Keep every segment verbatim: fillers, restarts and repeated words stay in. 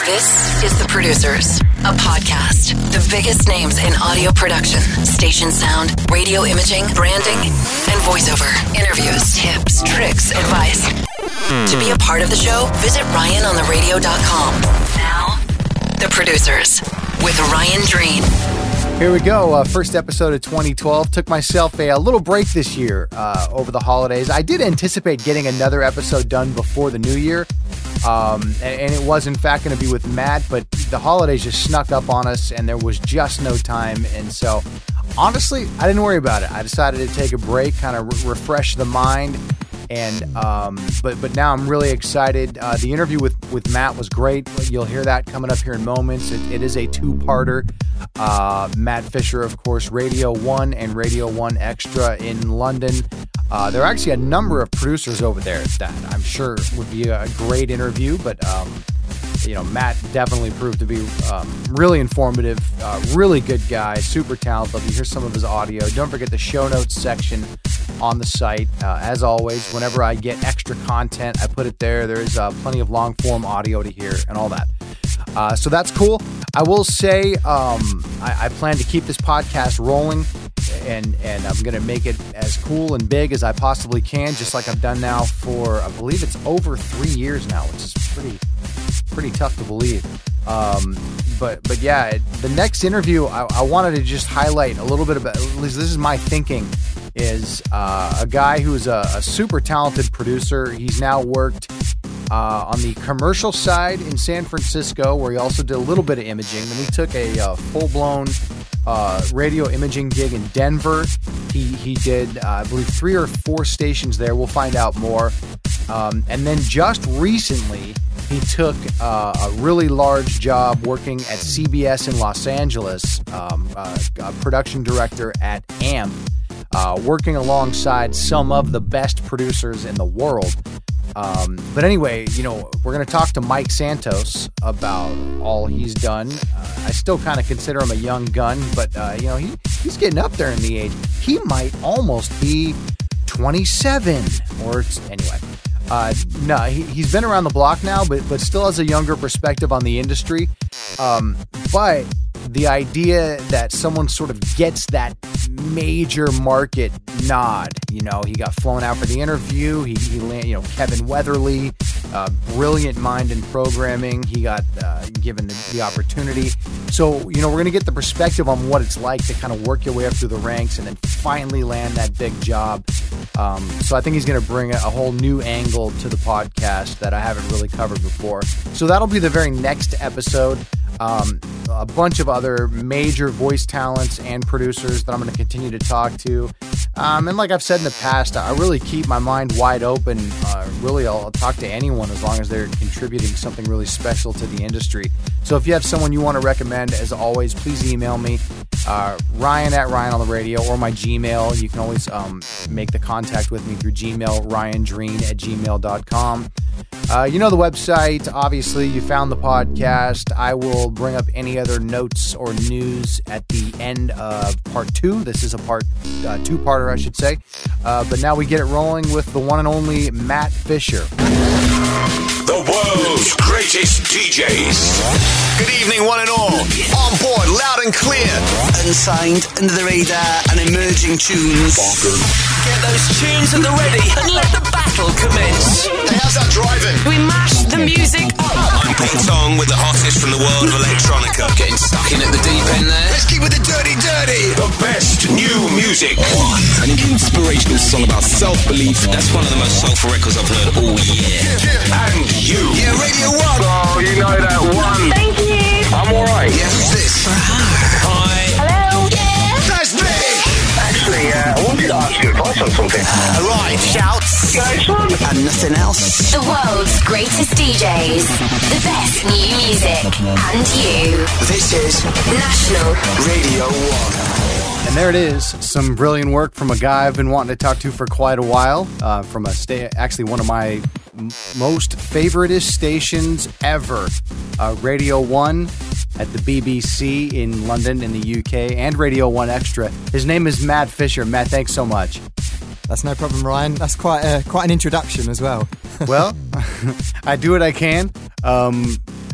This is The Producers, a podcast. The biggest names in audio production, station sound, radio imaging, branding, and voiceover. Interviews, tips, tricks, advice. To be a part of the show, visit Ryan on the radio dot com. Now, The Producers with Ryan Dreen. Here we go. Uh, first episode of twenty twelve. Took myself a, a little break this year uh, over the holidays. I did anticipate getting another episode done before the new year. Um, and, and it was, in fact, going to be with Matt, but the holidays just snuck up on us, and there was just no time. And so, honestly, I didn't worry about it. I decided to take a break, kind of re- refresh the mind. And um, but but now I'm really excited. Uh, the interview with, with Matt was great. You'll hear that coming up here in moments. It, it is a two-parter. Uh, Matt Fisher, of course, Radio One and Radio One Extra in London. Uh, there are actually a number of producers over there that I'm sure would be a great interview. But um, you know, Matt definitely proved to be um, really informative, uh, really good guy, super talented. You hear some of his audio. Don't forget the show notes section on the site. Uh, as always, whenever I get extra content, I put it there. There's uh, plenty of long-form audio to hear and all that. Uh, so that's cool. I will say um, I, I plan to keep this podcast rolling, and, and I'm going to make it as cool and big as I possibly can, just like I've done now for, I believe it's over three years now, which is pretty pretty tough to believe. Um, but but yeah, the next interview, I, I wanted to just highlight a little bit about, at least this is my thinking, is uh, a guy who's a, a super talented producer. He's now worked uh, on the commercial side in San Francisco, where he also did a little bit of imaging. Then he took a uh, full-blown uh, radio imaging gig in Denver. He, he did, uh, I believe, three or four stations there. We'll find out more. Um, and then just recently, he took uh, a really large job working at C B S in Los Angeles, um, uh, a production director at A M P, uh, working alongside some of the best producers in the world. Um, but anyway, you know, we're going to talk to Mike Santos about all he's done. Uh, I still kind of consider him a young gun, but, uh, you know, he, he's getting up there in the age. He might almost be twenty-seven or anyway. Uh, no, he, he's been around the block now, but but still has a younger perspective on the industry. Um, but the idea that someone sort of gets that major market nod, you know, he got flown out for the interview. He, he land, you know, Kevin Weatherly, uh, brilliant mind in programming. He got uh, given the, the opportunity. So, you know, we're going to get the perspective on what it's like to kind of work your way up through the ranks and then finally land that big job. Um, so I think he's going to bring a, a whole new angle to the podcast that I haven't really covered before. So that'll be the very next episode. Um, a bunch of other major voice talents and producers that I'm going to continue to talk to. Um, and like I've said in the past, I really keep my mind wide open. Uh, really, I'll, I'll talk to anyone as long as they're contributing something really special to the industry. So if you have someone you want to recommend, as always, please email me, uh, Ryan at Ryan on the radio, or my Gmail. You can always um, make the contact with me through Gmail, ryan dreen at gmail dot com. Uh, you know the website, obviously. You found the podcast. I will bring up any other notes or news at the end of part two. This is a part uh, two-parter, I should say. Uh, but now we get it rolling with the one and only Matt Fisher. The world's greatest D Js. Good evening, one and all. On board, loud and clear. Unsigned, under the radar, and emerging tunes. Bonkers. Get those tunes at the ready and let the battle commence. Hey, how's that driving? We mash the music up. I'm Pete Tong with the hottest from the world of electronica. Getting stuck in at the deep end there. Let's keep with the dirty, dirty. The best new music. One. An inspirational song about self-belief. That's one of the most soulful records I've heard all year. And you. Yeah, Radio One. Oh, you know that one. Thank you. I'm alright. Yeah, who's this? Hi. Hello. Yeah. That's me. Actually, uh, I wanted to ask you advice on something. All right, shouts. Nice one. And nothing else. The world's greatest D Js, the best new music, and you. This is National Radio One. And there it is, some brilliant work from a guy I've been wanting to talk to for quite a while, uh, from a sta- actually one of my m- most favoritist stations ever, uh, Radio One at the B B C in London in the U K, and Radio One Extra. His name is Matt Fisher. Matt, thanks so much. That's no problem, Ryan. That's quite a, quite an introduction as well. Well, I do what I can. Um,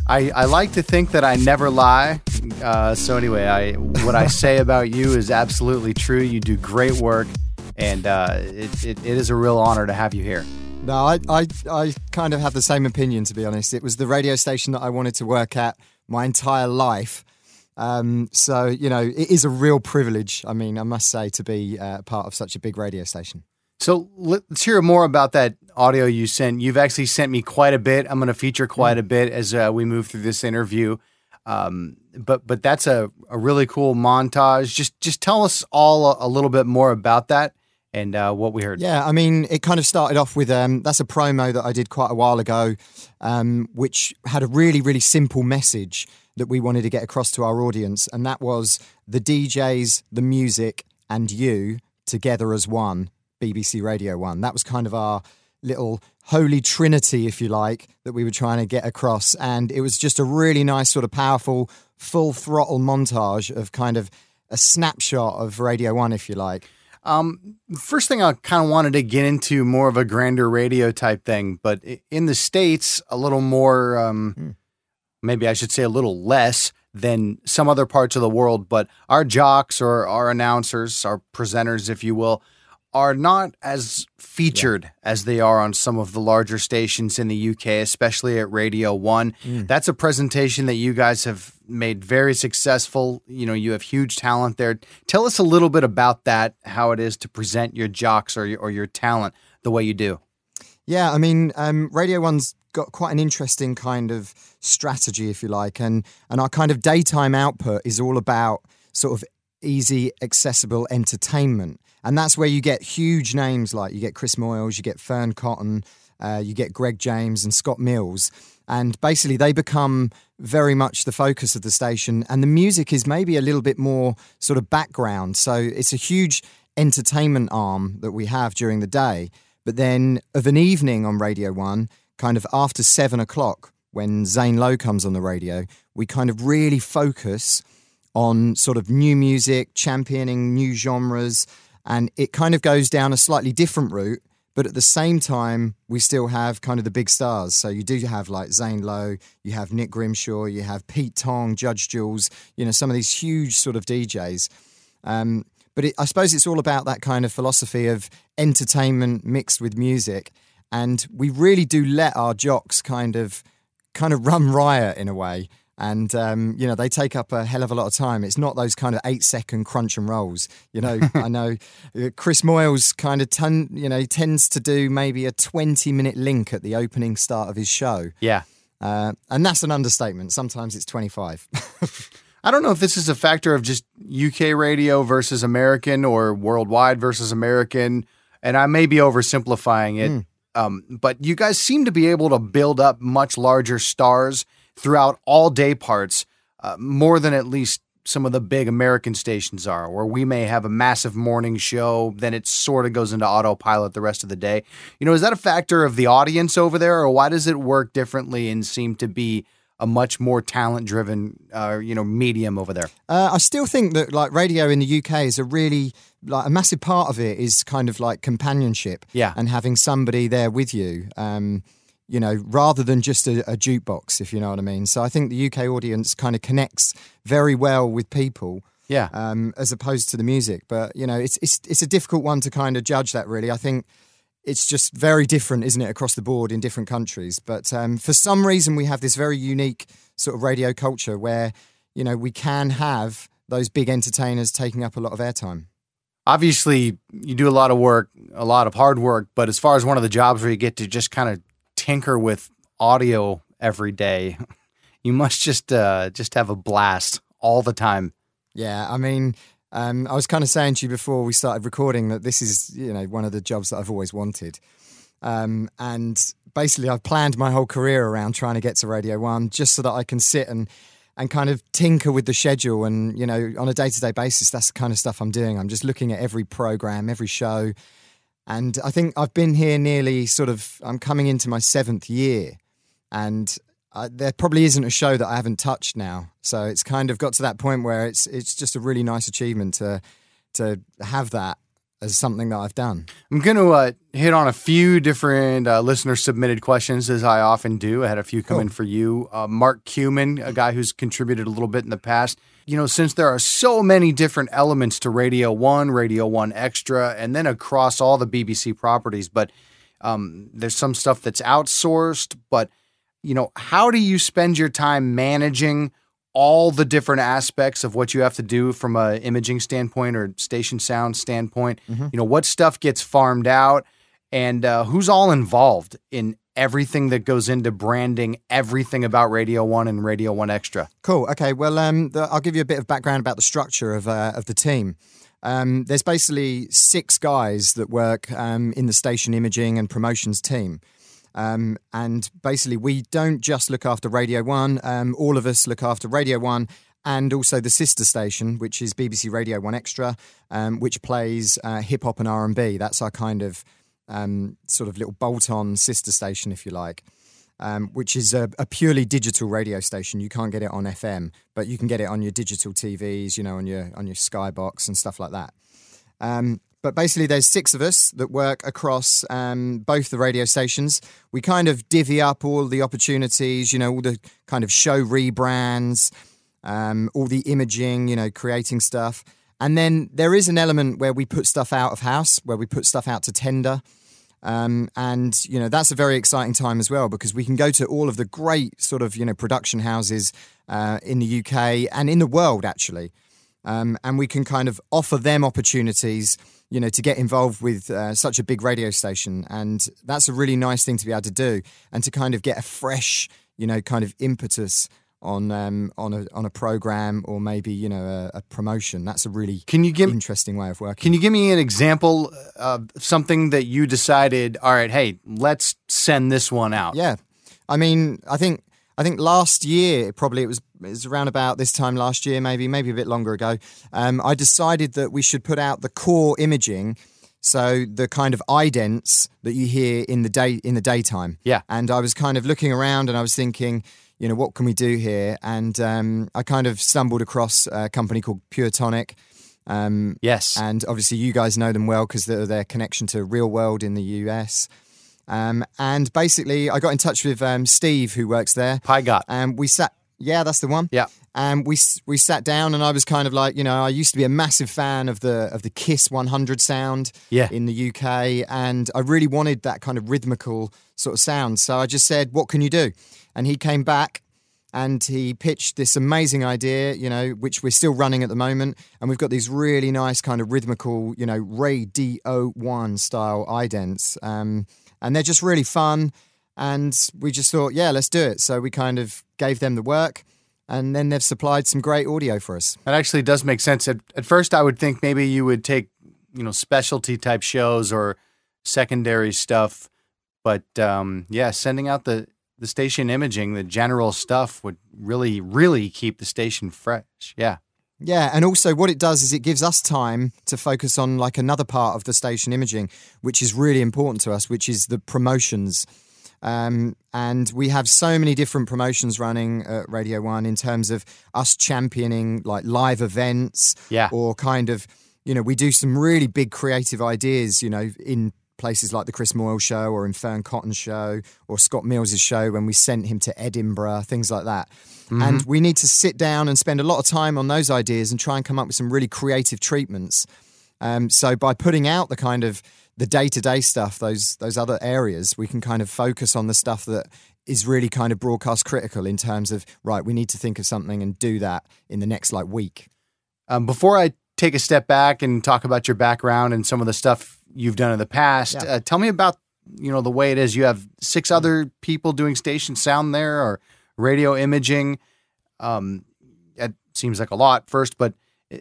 I, I like to think that I never lie. Uh, so anyway, I what I say about you is absolutely true. You do great work, and uh, it, it, it is a real honor to have you here. No, I, I, I kind of have the same opinion, to be honest. It was the radio station that I wanted to work at my entire life. Um, so, you know, it is a real privilege, I mean, I must say, to be uh, part of such a big radio station. So let's hear more about that audio you sent. You've actually sent me quite a bit. I'm going to feature quite a bit as uh, we move through this interview. Um, but but that's a, a really cool montage. Just just tell us all a, a little bit more about that and uh, what we heard. Yeah, I mean, it kind of started off with, um, that's a promo that I did quite a while ago, um, which had a really, really simple message that we wanted to get across to our audience. And that was the D Js, the music, and you together as one. B B C Radio one. That was kind of our little holy trinity, if you like, that we were trying to get across. And it was just a really nice sort of powerful full throttle montage of kind of a snapshot of Radio one, if you like. Um, first thing I kind of wanted to get into more of a grander radio type thing, but in the States, a little more, um, hmm. maybe I should say a little less than some other parts of the world, but our jocks or our announcers, our presenters, if you will, are not as featured yeah. as they are on some of the larger stations in the U K, especially at Radio one. Mm. That's a presentation that you guys have made very successful. You know, you have huge talent there. Tell us a little bit about that, how it is to present your jocks or your, or your talent the way you do. Yeah, I mean, um, Radio one's got quite an interesting kind of strategy, if you like, and and our kind of daytime output is all about sort of easy, accessible entertainment. And that's where you get huge names like you get Chris Moyles, you get Fern Cotton, uh, you get Greg James and Scott Mills. And basically they become very much the focus of the station. And the music is maybe a little bit more sort of background. So it's a huge entertainment arm that we have during the day. But then of an evening on Radio one, kind of after seven o'clock, when Zane Lowe comes on the radio, we kind of really focus on sort of new music, championing new genres. And it kind of goes down a slightly different route, but at the same time, we still have kind of the big stars. So you do have like Zane Lowe, you have Nick Grimshaw, you have Pete Tong, Judge Jules, you know, some of these huge sort of D Js. Um, but it, I suppose it's all about that kind of philosophy of entertainment mixed with music. And we really do let our jocks kind of kind of run riot in a way. And, um, you know, they take up a hell of a lot of time. It's not those kind of eight-second crunch and rolls. You know, I know Chris Moyles kind of, ton, you know, tends to do maybe a twenty-minute link at the opening start of his show. Yeah. Uh, and that's an understatement. Sometimes it's twenty-five. I don't know if this is a factor of just U K radio versus American or worldwide versus American, and I may be oversimplifying it. Mm. Um, but you guys seem to be able to build up much larger stars throughout all day parts, uh, more than at least some of the big American stations are, where we may have a massive morning show, then it sort of goes into autopilot the rest of the day. You know, is that a factor of the audience over there, or why does it work differently and seem to be a much more talent-driven, uh, you know, medium over there? Uh, I still think that, like, radio in the U K is a really, like, a massive part of it is kind of like companionship. Yeah. And having somebody there with you. Um, you know, rather than just a, a jukebox, if you know what I mean. So I think the U K audience kind of connects very well with people, yeah, um, as opposed to the music. But, you know, it's it's it's a difficult one to kind of judge that, really. I think it's just very different, isn't it, across the board in different countries. But um, for some reason, we have this very unique sort of radio culture where, you know, we can have those big entertainers taking up a lot of airtime. Obviously, you do a lot of work, a lot of hard work, but as far as one of the jobs where you get to just kind of tinker with audio every day, you must just uh, just have a blast all the time. Yeah, I mean, um, I was kind of saying to you before we started recording that this is, you know, one of the jobs that I've always wanted. Um, and basically, I've planned my whole career around trying to get to Radio one just so that I can sit and and kind of tinker with the schedule. And, you know, on a day-to-day basis, that's the kind of stuff I'm doing. I'm just looking at every program, every show. And I think I've been here nearly sort of, I'm coming into my seventh year, and I, there probably isn't a show that I haven't touched now. So it's kind of got to that point where it's it's just a really nice achievement to to have that as something that I've done. I'm going to uh, hit on a few different uh, listener-submitted questions, as I often do. I had a few come Cool. in for you. Uh, Mark Cuman, a guy who's contributed a little bit in the past. You know, since there are so many different elements to Radio one, Radio one Extra, and then across all the B B C properties, but um, there's some stuff that's outsourced. But, you know, how do you spend your time managing all the different aspects of what you have to do from a imaging standpoint or station sound standpoint? Mm-hmm. You know, what stuff gets farmed out, and uh, who's all involved in everything that goes into branding everything about Radio one and Radio one Extra? Cool. Okay. Well, um, the, I'll give you a bit of background about the structure of uh, of the team. Um, there's basically six guys that work um, in the station imaging and promotions team. Um, and basically, we don't just look after Radio one. Um, all of us look after Radio one and also the sister station, which is B B C Radio one Extra, um, which plays uh, hip hop and R and B. That's our kind of um, sort of little bolt-on sister station, if you like, um, which is a, a purely digital radio station. You can't get it on F M, but you can get it on your digital T Vs, you know, on your on your Skybox and stuff like that. Um, But basically, there's six of us that work across um, both the radio stations. We kind of divvy up all the opportunities, you know, all the kind of show rebrands, um, all the imaging, you know, creating stuff. And then there is an element where we put stuff out of house, where we put stuff out to tender. Um, and, you know, that's a very exciting time as well, because we can go to all of the great sort of, you know, production houses uh, in the U K and in the world, actually. Um, and we can kind of offer them opportunities, you know, to get involved with uh, such a big radio station. And that's a really nice thing to be able to do, and to kind of get a fresh, you know, kind of impetus on um, on a on a program, or maybe, you know, a, a promotion. That's a really Can you give, interesting way of working. Can you give me an example of something that you decided, all right, hey, let's send this one out? Yeah. I mean, I think I think last year, probably it was, it was around about this time last year, maybe, maybe a bit longer ago, um, I decided that we should put out the core imaging, so the kind of idents that you hear in the day in the daytime. Yeah. And I was kind of looking around and I was thinking, you know, what can we do here? And um, I kind of stumbled across a company called Pure Tonic. Um, yes. And obviously you guys know them well because they're their connection to Real World in the U S. Um, and basically, I got in touch with um, Steve, who works there. Pygot. And we sat, yeah, that's the one. Yeah. And we we sat down, and I was kind of like, you know, I used to be a massive fan of the of the Kiss one hundred sound yeah. in the U K, and I really wanted that kind of rhythmical sort of sound. So I just said, what can you do? And he came back, and he pitched this amazing idea, you know, which we're still running at the moment. And we've got these really nice kind of rhythmical, you know, Radio one style idents. Um And they're just really fun. And we just thought, yeah, let's do it. So we kind of gave them the work. And then they've supplied some great audio for us. That actually does make sense. At, at first, I would think maybe you would take, you know, specialty type shows or secondary stuff. But um, yeah, sending out the, the station imaging, the general stuff would really, really keep the station fresh. Yeah. Yeah, and also what it does is it gives us time to focus on like another part of the station imaging, which is really important to us, which is the promotions. Um, and we have so many different promotions running at Radio one in terms of us championing like live events, yeah. or kind of, you know, we do some really big creative ideas, you know, in places like the Chris Moyle show or in Fern Cotton's show or Scott Mills's show when we sent him to Edinburgh, things like that. Mm-hmm. And we need to sit down and spend a lot of time on those ideas and try and come up with some really creative treatments. Um, so by putting out the kind of the day-to-day stuff, those those other areas, we can kind of focus on the stuff that is really kind of broadcast critical in terms of, right, we need to think of something and do that in the next like week. Um, before I take a step back and talk about your background and some of the stuff you've done in the past, yeah. uh, tell me about, you know, the way it is. You have six other people doing station sound there, or radio imaging. Um, it seems like a lot first, but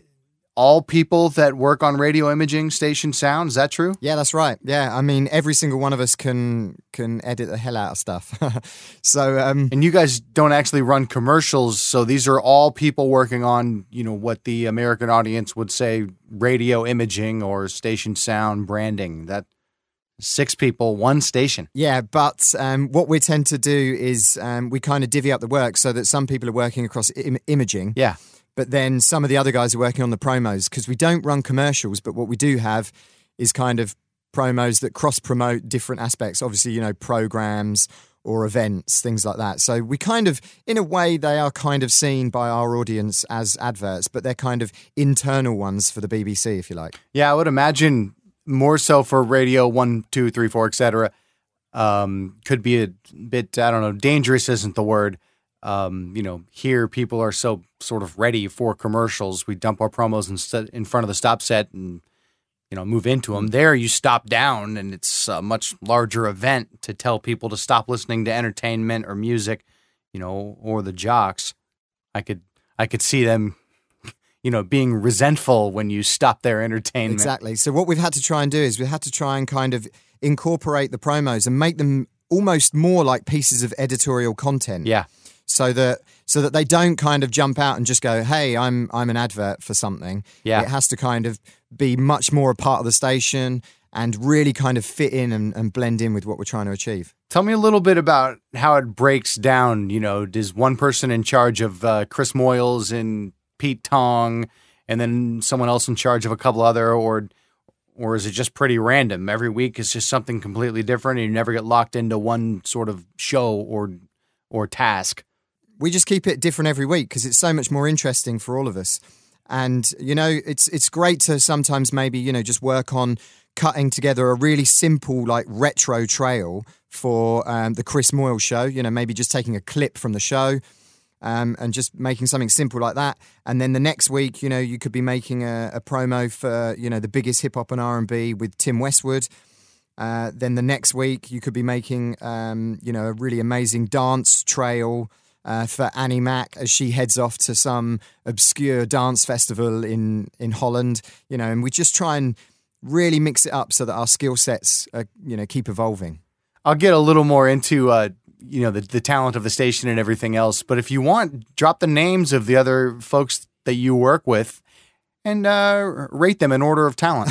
all people that work on radio imaging, station sound, is that true? Yeah, that's right. Yeah, I mean, every single one of us can can edit the hell out of stuff. so, um, and you guys don't actually run commercials, so these are all people working on, you know, what the American audience would say radio imaging or station sound branding. That six people, one station. Yeah, but um, what we tend to do is um, we kind of divvy up the work so that some people are working across im- imaging. Yeah. But then some of the other guys are working on the promos, because we don't run commercials, but what we do have is kind of promos that cross-promote different aspects. Obviously, you know, programs or events, things like that. So we kind of, in a way, they are kind of seen by our audience as adverts, but they're kind of internal ones for the B B C, if you like. Yeah, I would imagine more so for Radio One, Two, Three, Four, et cetera. Um, could be a bit, I don't know, dangerous isn't the word. Um, you know, here people are so sort of ready for commercials. We dump our promos in, in front of the stop set and, you know, move into them. There you stop down and it's a much larger event to tell people to stop listening to entertainment or music, you know, or the jocks. I could, I could see them, you know, being resentful when you stop their entertainment. Exactly. So what we've had to try and do is we had to try and kind of incorporate the promos and make them almost more like pieces of editorial content. Yeah. So that so that they don't kind of jump out and just go, hey, I'm I'm an advert for something. Yeah. It has to kind of be much more a part of the station and really kind of fit in and, and blend in with what we're trying to achieve. Tell me a little bit about how it breaks down. You know, is one person in charge of uh, Chris Moyles and Pete Tong, and then someone else in charge of a couple other, or or is it just pretty random? Every week is just something completely different, and you never get locked into one sort of show or or task. We just keep it different every week because it's so much more interesting for all of us. And, you know, it's it's great to sometimes maybe, you know, just work on cutting together a really simple, like, retro trail for um, the Chris Moyle show. You know, maybe just taking a clip from the show um, and just making something simple like that. And then the next week, you know, you could be making a, a promo for, you know, the biggest hip-hop and R and B with Tim Westwood. Uh, then the next week, you could be making, um, you know, a really amazing dance trail Uh, for Annie Mac as she heads off to some obscure dance festival in, in Holland, you know, and we just try and really mix it up so that our skill sets, uh, you know, keep evolving. I'll get a little more into, uh, you know, the, the talent of the station and everything else, but if you want, drop the names of the other folks that you work with and uh, rate them in order of talent.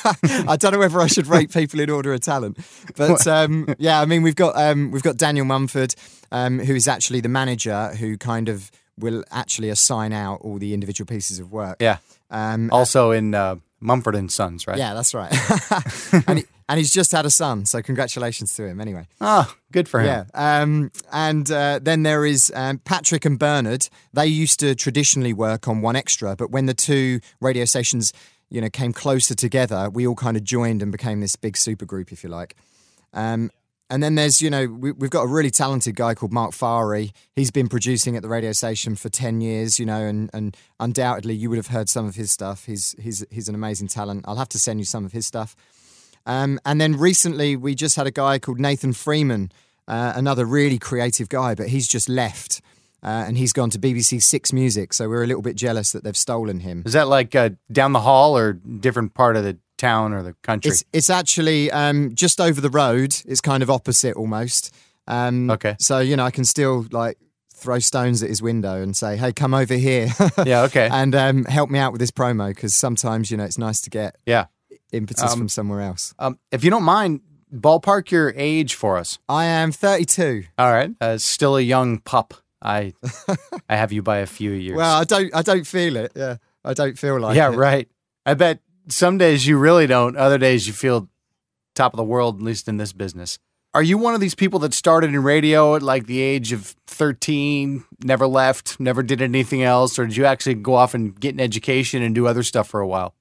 I don't know whether I should rate people in order of talent, but um, yeah, I mean, we've got um, we've got Daniel Mumford, um, who is actually the manager who kind of will actually assign out all the individual pieces of work. Yeah. Um, also in uh, Mumford and Sons, right? Yeah, that's right. and, he, and he's just had a son, so congratulations to him anyway. Oh, good for him. Yeah. Um, and uh, then there is um, Patrick and Bernard. They used to traditionally work on One Extra, but when the two radio stations, you know, came closer together, we all kind of joined and became this big super group, if you like. Um, and then there's, you know, we, we've got a really talented guy called Mark Farey. He's been producing at the radio station for ten years, you know, and, and undoubtedly you would have heard some of his stuff. He's, he's, he's an amazing talent. I'll have to send you some of his stuff. Um, and then recently we just had a guy called Nathan Freeman, uh, another really creative guy, but he's just left uh, and he's gone to B B C Six Music. So we're a little bit jealous that they've stolen him. Is that like uh, down the hall or different part of the town or the country? It's, it's actually um, just over the road. It's kind of opposite almost. Um, okay. So, you know, I can still like throw stones at his window and say, hey, come over here. Yeah, okay. And um, help me out with this promo because sometimes, you know, it's nice to get yeah. impetus um, from somewhere else. Um, if you don't mind, ballpark your age for us. I am thirty-two. All right. Uh, still a young pup. I I have you by a few years. Well, I don't I don't feel it. Yeah. I don't feel like yeah, it. Yeah, right. I bet some days you really don't. Other days you feel top of the world, at least in this business. Are you one of these people that started in radio at like the age of thirteen, never left, never did anything else? Or did you actually go off and get an education and do other stuff for a while?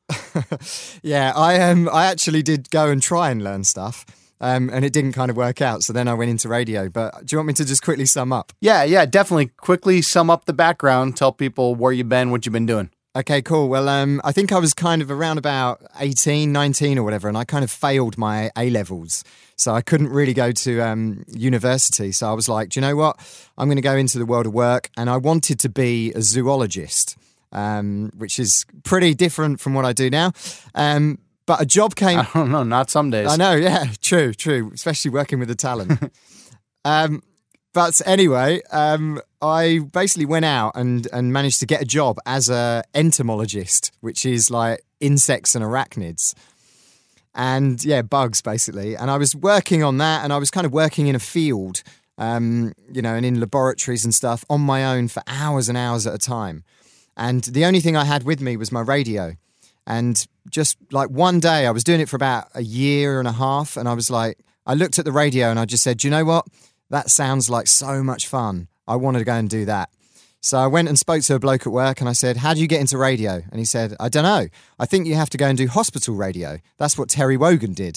Yeah, I um, I actually did go and try and learn stuff. Um, and it didn't kind of work out. So then I went into radio. But do you want me to just quickly sum up? Yeah, yeah, definitely. Quickly sum up the background. Tell people where you've been, what you've been doing. Okay, cool. Well, um, I think I was kind of around about eighteen, nineteen or whatever, and I kind of failed my A-levels. So I couldn't really go to um, university. So I was like, do you know what? I'm going to go into the world of work. And I wanted to be a zoologist, um, which is pretty different from what I do now. Um But a job came... I don't know, not some days. I know, yeah, true, true, especially working with the talent. um, but anyway, um, I basically went out and, and managed to get a job as a entomologist, which is like insects and arachnids. And yeah, bugs basically. And I was working on that and I was kind of working in a field, um, you know, and in laboratories and stuff on my own for hours and hours at a time. And the only thing I had with me was my radio. And just like one day, I was doing it for about a year and a half, and I was like, I looked at the radio and I just said, do you know what? That sounds like so much fun. I wanted to go and do that. So I went and spoke to a bloke at work and I said, how do you get into radio? And he said, I don't know. I think you have to go and do hospital radio. That's what Terry Wogan did.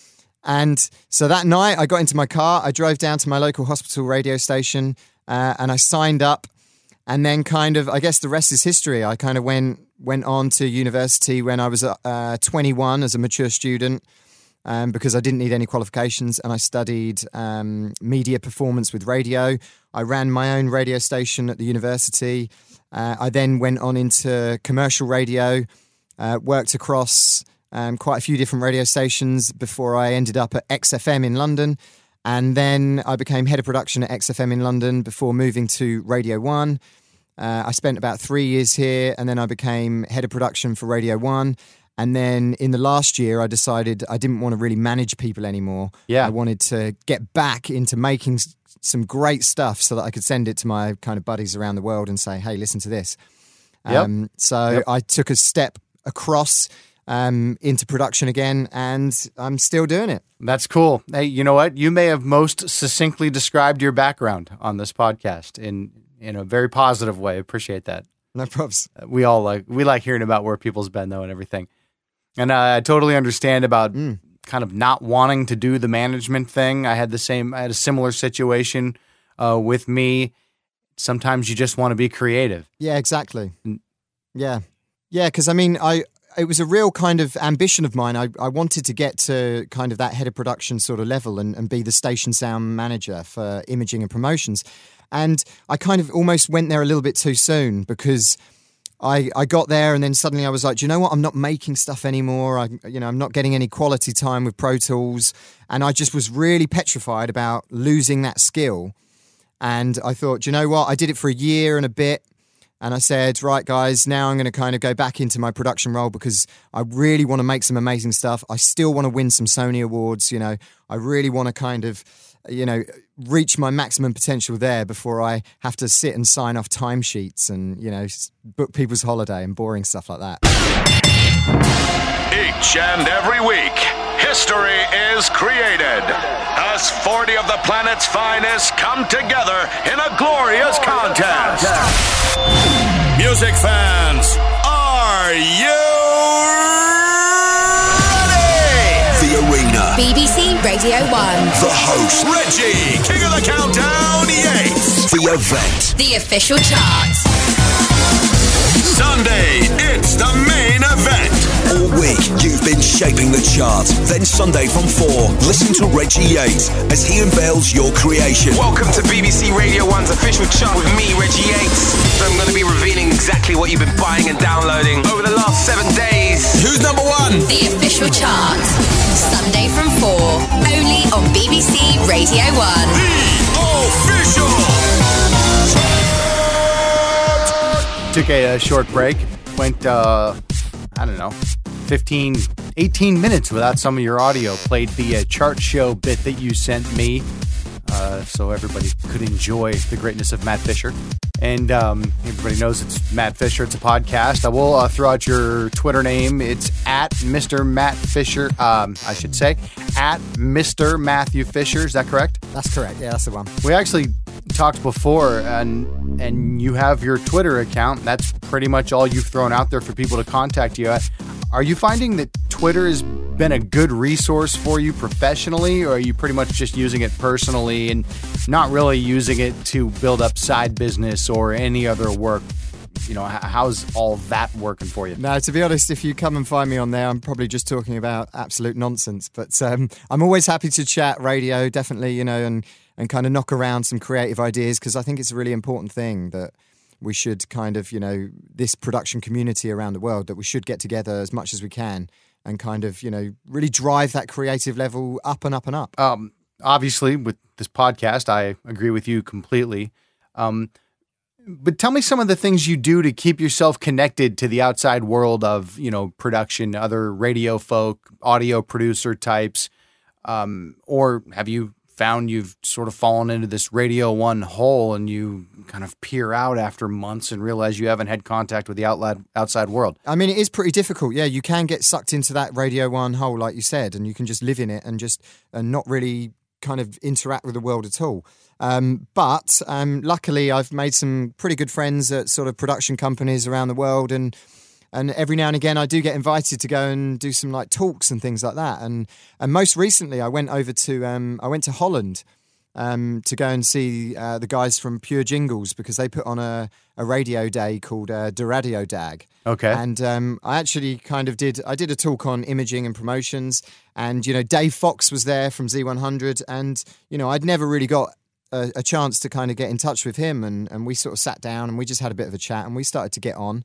And so that night I got into my car, I drove down to my local hospital radio station uh, and I signed up. And then kind of, I guess the rest is history. I kind of went went on to university when I was uh, twenty-one as a mature student um, because I didn't need any qualifications, and I studied um, media performance with radio. I ran my own radio station at the university. Uh, I then went on into commercial radio, uh, worked across um, quite a few different radio stations before I ended up at X F M in London. And then I became head of production at X F M in London before moving to Radio one. Uh, I spent about three years here, and then I became head of production for Radio one. And then in the last year, I decided I didn't want to really manage people anymore. Yeah. I wanted to get back into making s- some great stuff so that I could send it to my kind of buddies around the world and say, hey, listen to this. Yep. Um, so Yep. I took a step across um, into production again, and I'm still doing it. That's cool. Hey, you know what? You may have most succinctly described your background on this podcast in in a very positive way. Appreciate that. No props. We all like we like hearing about where people's been though and everything. And uh, I totally understand about Mm. kind of not wanting to do the management thing. I had the same. I had a similar situation uh, with me. Sometimes you just want to be creative. Yeah, exactly. Yeah. Yeah, because I mean, I it was a real kind of ambition of mine. I, I wanted to get to kind of that head of production sort of level and, and be the station sound manager for imaging and promotions. And I kind of almost went there a little bit too soon because I, I got there and then suddenly I was like, do you know what? I'm not making stuff anymore. I, you know, I'm not getting any quality time with Pro Tools. And I just was really petrified about losing that skill. And I thought, do you know what? I did it for a year and a bit. And I said, right, guys, now I'm going to kind of go back into my production role because I really want to make some amazing stuff. I still want to win some Sony awards. You know, I really want to kind of, you know, reach my maximum potential there before I have to sit and sign off timesheets and, you know, book people's holiday and boring stuff like that. Each and every week, history is created as forty of the planet's finest come together in a glorious contest. Music fans, are you ready? The arena. B B C Radio one. The host. Reggie, king of the countdown, Yates. The event. The official chart. Sunday, it's the main event. All week, you've been shaping the chart. Then Sunday from four, listen to Reggie Yates as he unveils your creation. Welcome to B B C Radio one's official chart with me, Reggie Yates. So I'm going to be revealing exactly what you've been buying and downloading over the last seven days. Who's number one? The official chart. Sunday from four, only on B B C Radio one. The official Took a, a short break. Went, uh, I don't know, fifteen, eighteen minutes without some of your audio. Played the uh, chart show bit that you sent me uh, so everybody could enjoy the greatness of Matt Fisher. And um, everybody knows it's Matt Fisher. It's a podcast. I will uh, throw out your Twitter name. It's at Mister Matt Fisher. Um, I should say at Mister Matthew Fisher. Is that correct? That's correct. Yeah, that's the one. We actually talked before, and and you have your Twitter account. That's pretty much all you've thrown out there for people to contact you at. Are you finding that Twitter has been a good resource for you professionally, or are you pretty much just using it personally and not really using it to build up side business or any other work? You know, how's all that working for you? No, to be honest, if you come and find me on there, I'm probably just talking about absolute nonsense. But um, I'm always happy to chat radio, definitely, you know, and, and kind of knock around some creative ideas, because I think it's a really important thing that we should kind of, you know, this production community around the world, that we should get together as much as we can and kind of, you know, really drive that creative level up and up and up. Um, obviously, with this podcast, I agree with you completely. Um, but tell me some of the things you do to keep yourself connected to the outside world of, you know, production, other radio folk, audio producer types, um, or have you found you've sort of fallen into this Radio One hole and you kind of peer out after months and realize you haven't had contact with the outside outside world. I mean, it is pretty difficult. Yeah, you can get sucked into that Radio One hole, like you said, and you can just live in it and just and not really kind of interact with the world at all. Um, but um, luckily, I've made some pretty good friends at sort of production companies around the world, and and every now and again, I do get invited to go and do some like talks and things like that. And and most recently, I went over to um, I went to Holland um, to go and see uh, the guys from Pure Jingles, because they put on a, a radio day called uh, De Radio Dag. Okay. And um, I actually kind of did, I did a talk on imaging and promotions, and, you know, Dave Fox was there from Z one hundred, and, you know, I'd never really got a, a chance to kind of get in touch with him, and, and we sort of sat down and we just had a bit of a chat and we started to get on.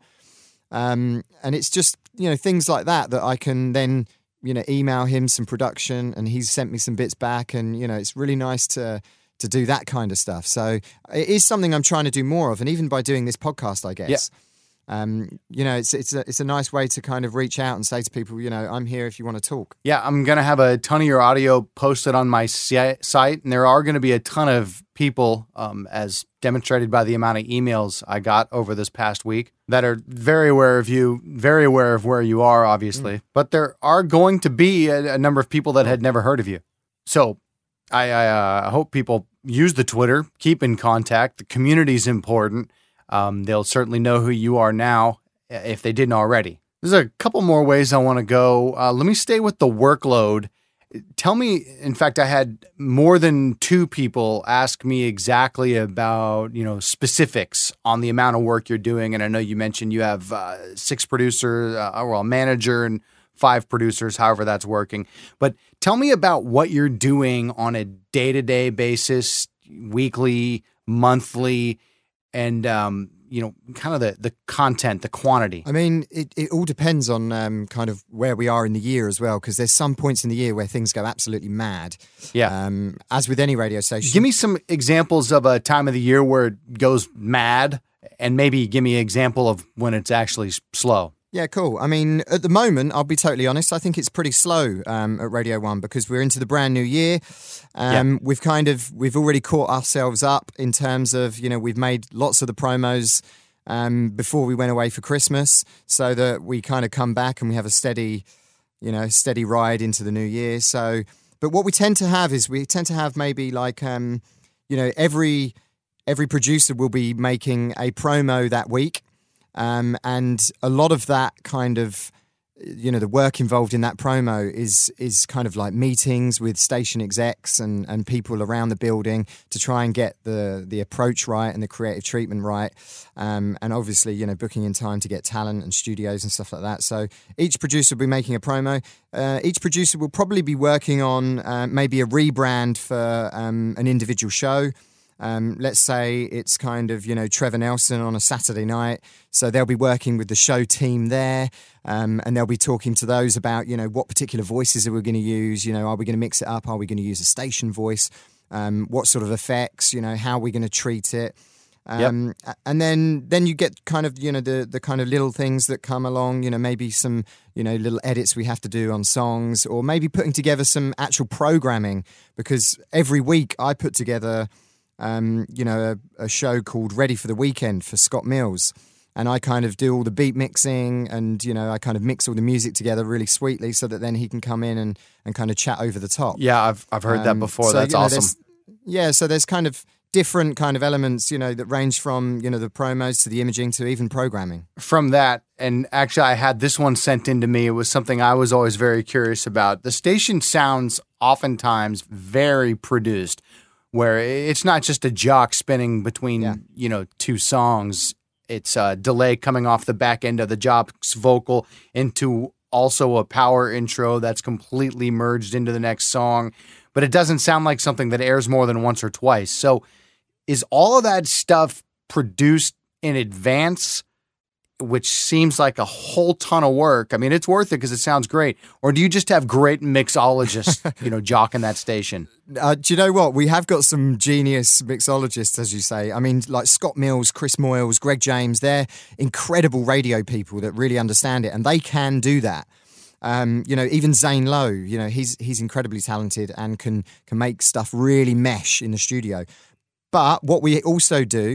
Um, and it's just, you know, things like that that I can then, you know, email him some production, and he's sent me some bits back, and, you know, it's really nice to to do that kind of stuff. So it is something I'm trying to do more of, and even by doing this podcast, I guess. Yeah. Um, you know, it's it's a, it's a nice way to kind of reach out and say to people, you know, I'm here if you want to talk. Yeah, I'm going to have a ton of your audio posted on my si- site, and there are going to be a ton of people, um, as demonstrated by the amount of emails I got over this past week, that are very aware of you, very aware of where you are, obviously. Mm. But there are going to be a, a number of people that had never heard of you. So I, I uh, hope people use the Twitter, keep in contact. The community's important. Um, they'll certainly know who you are now if they didn't already. There's a couple more ways I want to go. Uh, let me stay with the workload. Tell me, in fact, I had more than two people ask me exactly about, you know, specifics on the amount of work you're doing. And I know you mentioned you have uh, six producers, uh, well, a manager and five producers, however that's working. But tell me about what you're doing on a day-to-day basis, weekly, monthly, and, um, you know, kind of the, the content, the quantity. I mean, it, it all depends on um, kind of where we are in the year as well, because there's some points in the year where things go absolutely mad. Yeah. Um, as with any radio station. Give me some examples of a time of the year where it goes mad, and maybe give me an example of when it's actually slow. Yeah, cool. I mean, at the moment, I'll be totally honest, I think it's pretty slow um, at Radio One, because we're into the brand new year. Um, yeah. We've kind of, we've already caught ourselves up in terms of, you know, we've made lots of the promos um, before we went away for Christmas, so that we kind of come back and we have a steady, you know, steady ride into the new year. So, but what we tend to have is we tend to have maybe like, um, you know, every every producer will be making a promo that week. Um, and a lot of that kind of, you know, the work involved in that promo is is kind of like meetings with station execs and, and people around the building to try and get the the approach right and the creative treatment right. Um, and obviously, you know, booking in time to get talent and studios and stuff like that. So each producer will be making a promo. Uh, each producer will probably be working on uh, maybe a rebrand for um, an individual show. Um, let's say it's kind of, you know, Trevor Nelson on a Saturday night. So they'll be working with the show team there, um, and they'll be talking to those about, you know, what particular voices are we going to use? You know, are we going to mix it up? Are we going to use a station voice? Um, what sort of effects? You know, how are we going to treat it? Um, yep. And then, then you get kind of, you know, the, the kind of little things that come along, you know, maybe some, you know, little edits we have to do on songs, or maybe putting together some actual programming, because every week I put together Um, you know, a, a show called Ready for the Weekend for Scott Mills. And I kind of do all the beat mixing, and, you know, I kind of mix all the music together really sweetly so that then he can come in and, and kind of chat over the top. Yeah, I've I've heard um, that before. So, That's you know, awesome. Yeah, so there's kind of different kind of elements, you know, that range from, you know, the promos to the imaging to even programming. From that, and actually I had this one sent in to me. It was something I was always very curious about. The station sounds oftentimes very produced, where it's not just a jock spinning between, yeah. you know, two songs. It's a delay coming off the back end of the jock's vocal into also a power intro that's completely merged into the next song. But it doesn't sound like something that airs more than once or twice. So is all of that stuff produced in advance, which seems like a whole ton of work? I mean, it's worth it because it sounds great. Or do you just have great mixologists, you know, jocking that station? Uh, do you know what? We have got some genius mixologists, as you say. I mean, like Scott Mills, Chris Moyles, Greg James, they're incredible radio people that really understand it, and they can do that. Um, you know, even Zane Lowe, you know, he's he's incredibly talented and can can make stuff really mesh in the studio. But what we also do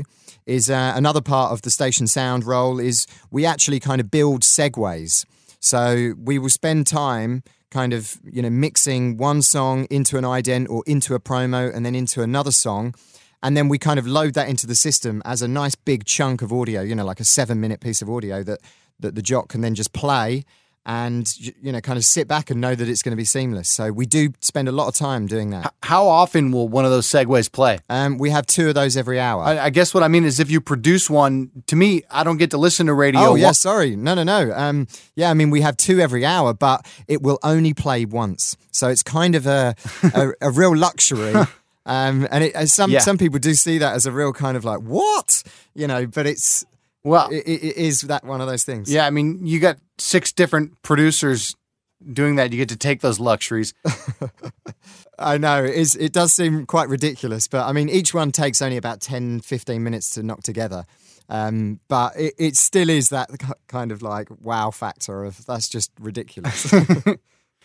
is uh, another part of the station sound role is we actually kind of build segues. So we will spend time kind of, you know, mixing one song into an ident or into a promo and then into another song. And then we kind of load that into the system as a nice big chunk of audio, you know, like a seven minute piece of audio that, that the jock can then just play and, you know, kind of sit back and know that it's going to be seamless. So we do spend a lot of time doing that. How often will one of those segues play? Um, we have two of those every hour. I, I guess what I mean is if you produce one, to me, I don't get to listen to radio. Oh, yeah, sorry. No, no, no. Um, yeah, I mean, we have two every hour, but it will only play once. So it's kind of a, a, a real luxury. Um, and it, some, yeah. some people do see that as a real kind of like, what? You know, but it's... Well, it, it is that one of those things. Yeah, I mean, you got six different producers doing that. You get to take those luxuries. I know. It, is, it does seem quite ridiculous, but I mean, each one takes only about ten, fifteen minutes to knock together. Um, but it, it still is that kind of like wow factor of that's just ridiculous. uh,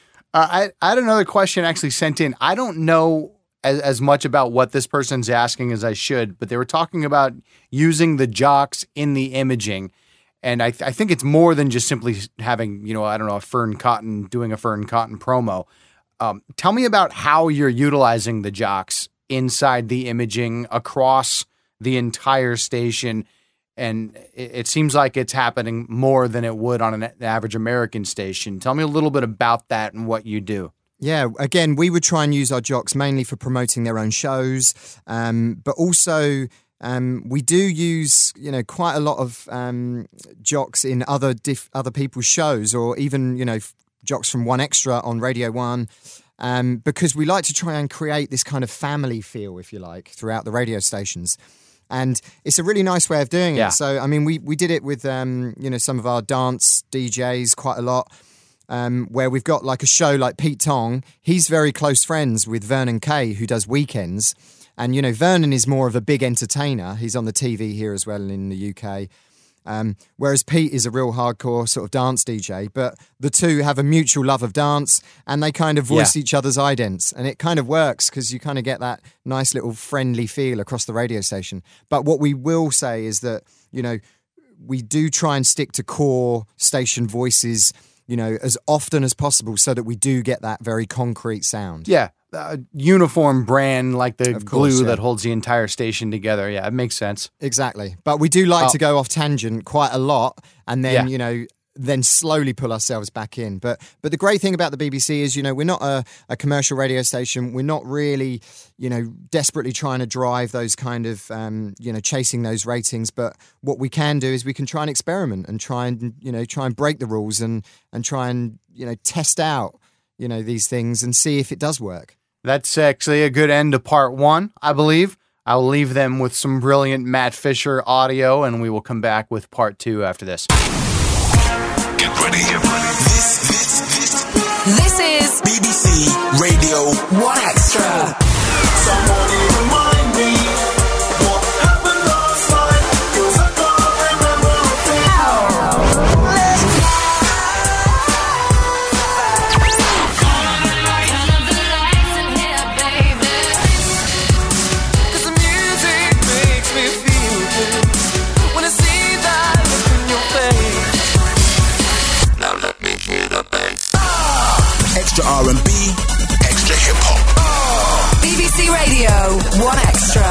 I, I had another question actually sent in. I don't know As, as much about what this person's asking as I should, but they were talking about using the jocks in the imaging. And I, th- I think it's more than just simply having, you know, I don't know, a Fern Cotton doing a Fern Cotton promo. Um, tell me about how you're utilizing the jocks inside the imaging across the entire station. And it, it seems like it's happening more than it would on an average American station. Tell me a little bit about that and what you do. Yeah, again, we would try and use our jocks mainly for promoting their own shows, um, but also um, we do use, you know, quite a lot of um, jocks in other diff- other people's shows, or even, you know, f- jocks from One Extra on Radio One, um, because we like to try and create this kind of family feel, if you like, throughout the radio stations. And it's a really nice way of doing it. Yeah. So, I mean, we, we did it with, um, you know, some of our dance D Js quite a lot. Um, where we've got like a show like Pete Tong. He's very close friends with Vernon Kay, who does weekends. And, you know, Vernon is more of a big entertainer. He's on the T V here as well in the U K. Um, whereas Pete is a real hardcore sort of dance D J. But the two have a mutual love of dance and they kind of voice yeah. each other's idents. And it kind of works because you kind of get that nice little friendly feel across the radio station. But what we will say is that, you know, we do try and stick to core station voices, you know, as often as possible so that we do get that very concrete sound. Yeah. A uniform brand like the of course, glue yeah. that holds the entire station together. Yeah, it makes sense. Exactly. But we do like oh. to go off tangent quite a lot and then, yeah. you know, then slowly pull ourselves back in. But but the great thing about the B B C is, you know, we're not a, a commercial radio station. We're not really, you know, desperately trying to drive those kind of, um, you know, chasing those ratings. But what we can do is we can try and experiment and try and, you know, try and break the rules and, and try and, you know, test out, you know, these things and see if it does work. That's actually a good end to part one, I believe. I'll leave them with some brilliant Matt Fisher audio, and we will come back with part two after this. Get ready, get ready. This, this, this. This is B B C Radio One Extra. Somebody remind me what happened last night, 'cause I can't remember a thing. Cause the music makes me feel good when I see that look in your face. Now let me hear the bass. Extra R and B, extra hip hop. B B C Radio One Extra.